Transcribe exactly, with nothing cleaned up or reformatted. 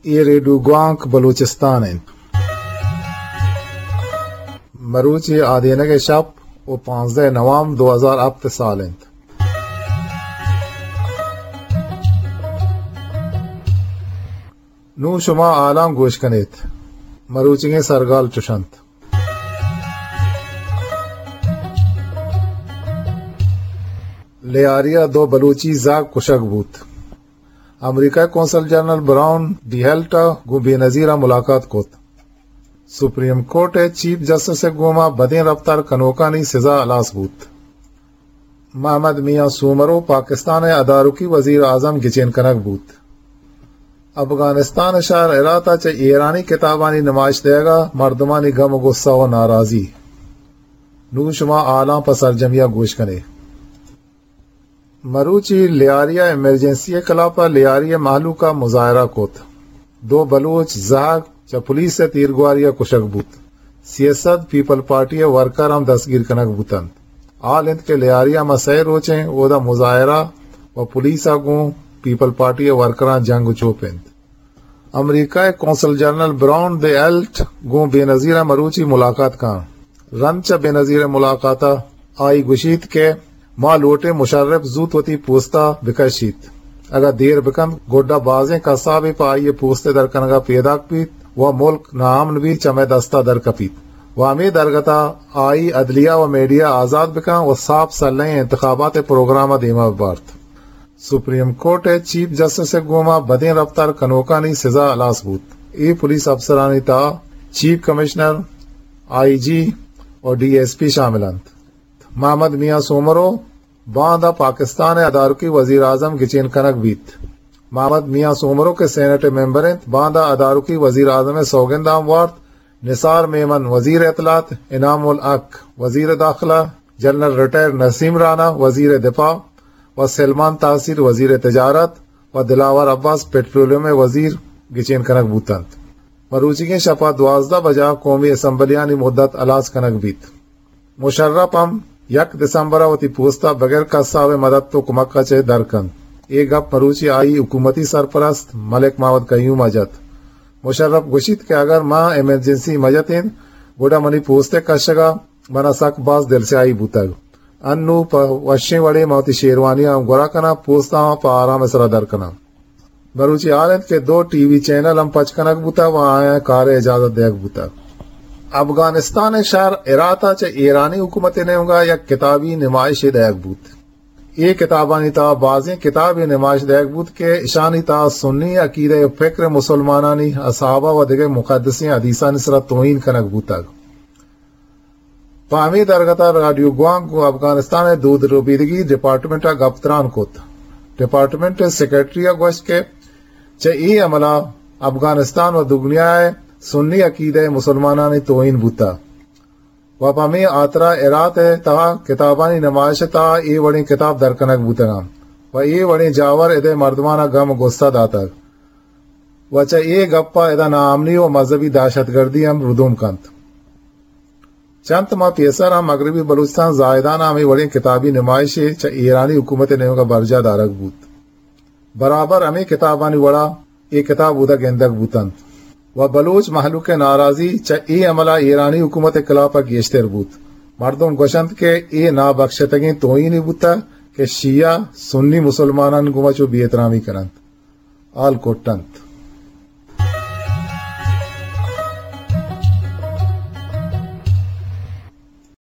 ای redo گوانک Balochistan مروچی آدینگ شب و پانزدہ نوام دو ہزار اب سال انت نو شما آلام گوش کنیت مروچنگ سرگال چشنت لیاریا دو بلوچی زاگ کشک بوت امریکہ کونسل جنرل براؤن ڈی ہیلٹا گو بے نظیرہ ملاقات کوت سپریم کورٹ چیف جسٹس گوما بدین رفتار کنوکانی سزا الاس بوت محمد میاں سومرو پاکستان ادارو کی وزیر اعظم گچین کنک بوت افغانستان شہر اراتا چ ایرانی کتابانی نمائش دے گا مردمانی غم و غصہ و ناراضی نو شما آلام پر سرجمیہ گوش کنے مروچی لیاریا ایمرجنسی خلاف لیاریا محلو کا مظاہرہ کوت دو بلوچ زہاگ چ پولیس سے تیرگواریا کشک بوت سیاست پیپل پارٹی ورکر ہم دستگیر کنک بوتن آل انت کے لیاریا مسئر روچیں او دا مظاہرہ و پولیس آگوں پیپل پارٹی ورکران جنگ چوپند امریکہ کونسل جنرل براؤن دے ایلٹ گوں بے نظیرہ مروچی ملاقات کان رنچ بے نظیر ملاقاتا آئی گشید کے ماں لوٹے مشرف زوت وتی پوستا بکشید اگر دیر بکند گوڈا بازیں کسابی پا آئیے پوستے در کنگا پیدا پیت و ملک نام نبی چمے دستا در کپیت وامی درگتا آئی عدلیہ و میڈیا آزاد بکن و صاف سلیں انتخابات پروگرام دیما بارت سپریم کورٹ چیف جسٹس گوما بدین رفتار کنوکانی سزا الاس بوت ای پولیس افسرانی تا چیف کمشنر آئی جی اور ڈی ایس پی شاملند محمد میاں سومرو باندھا پاکستان ادارو کی وزیر اعظم گچین کنک بیت محمد میاں سومرو کے سینٹ ممبر باندھا ادارو کی وزیر اعظم سوگندام وارت نثار میمن وزیر اطلاعات انعام الحق وزیر داخلہ جنرل ریٹائر نسیم رانا وزیر دفاع و سلمان تاثیر وزیر تجارت و دلاور عباس پیٹرولیم وزیر گچین کنک بوتند مروچی کے شپا دوازدہ بجا قومی اسمبلیانی مدت الاس کنک بیت مشرف ہم یک دسمبر وتی پوستا بغیر قصاب مدد تو کمک کا چے درکن ایک گپ مروچی آئی حکومتی سرپرست ملک محمد قیوم اجت مشرف گشید کہ اگر ماں ایمرجنسی مجتین گوڑا منی پوستے کشگا منا سک باز دل سے آئی بوتگ انو پا وشیں وڑے موتی شیروانیاں گورا کنا پوستا ہوں پا آرام سرا در کنا مروچی آلند کے دو ٹی وی چینل ہم پچ کنک بوتا وہاں آیا کار اجازت دیکھ بوتا افغانستان شہر اراتا چ ایرانی حکومت نے ہوں گا یا کتابی نمائش دیکھ بوت یہ کتابانی تا بازیں کتابی نمائش دیکھ بوت کے اشانی تا سنی عقیدہ فکر مسلمانانی اصحابہ و دیگر مقدسین حدیثہ نصرت توہین کنک بوتا پامی درگتا رادیو گوانگ کو افغانستان دودھ روبیدگی ڈپارٹمنٹ گپتران کوت ڈپارٹمنٹ سیکرٹری گوشت کے چی عملہ افغانستان و دنیا سنی عقیدہ مسلمانانی توہین بوتا و پامی آترا ارات ہے تا کتابانی نمائش تا ای وڑی کتاب درکنک بوتا و ای وڑی جاور ادے مردمانہ غم گستہ داتا و چا ای گپا ادا نامنی و مذہبی دہشت گردی ہم ردوم کنت چند ماہ پیسر ہم مغربی بلوچستان زائدان ہمیں وڑی کتابی نمائش چا ایرانی حکومت نے کا برجا دارک بوت برابر ہمیں کتابانی وڑا ای کتاب اودا گندک بوتن و بلوچ محلو کے ناراضی چا ای عملہ ایرانی حکومت خلاف گیشتر بوت مردم گوشند کے ای نا بخشتگی توہینی بوتا کہ شیعہ سنی مسلمانان گمچو بی احترامی کرند آل کوٹند